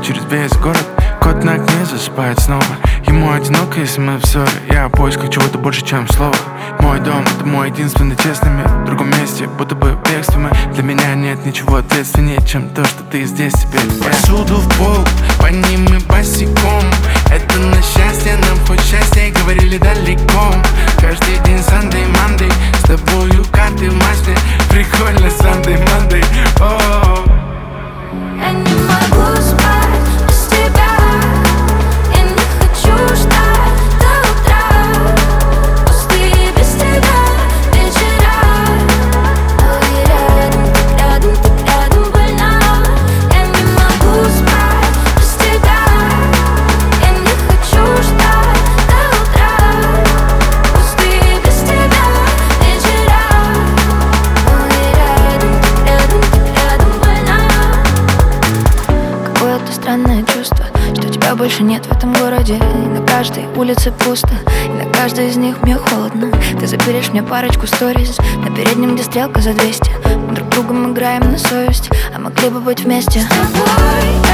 через весь город. Кот на окне засыпает снова. Ему одиноко, если мы в ссоре. Я о поисках чего-то больше, чем слово. Мой дом — это мой единственный честный мир. В другом месте, будто бы в бегстве мы. Для меня нет ничего ответственнее, чем то, что ты здесь теперь. Посуду в пол, по ним и босиком. Это на счастье, нам хоть счастье, говорили далеко. Каждый день Sunday, Monday, с тобою карты в маске. Прикольно Sunday, Monday. Я не могу спать без тебя. Я не хочу ждать до утра. Пустые без тебя вечера. Ой, рядом, так рядом больна. Я не могу спать без тебя. Я не хочу ждать до утра. Пустые без тебя вечера. Ой, рядом больна. Какое-то странное чувство, что тебя больше нет в этом городе. И на каждой улице пусто, и на каждой из них мне холодно. Ты запилишь мне парочку сториз на переднем, где стрелка за 200. Мы друг другом играем на совесть, а могли бы быть вместе. С тобой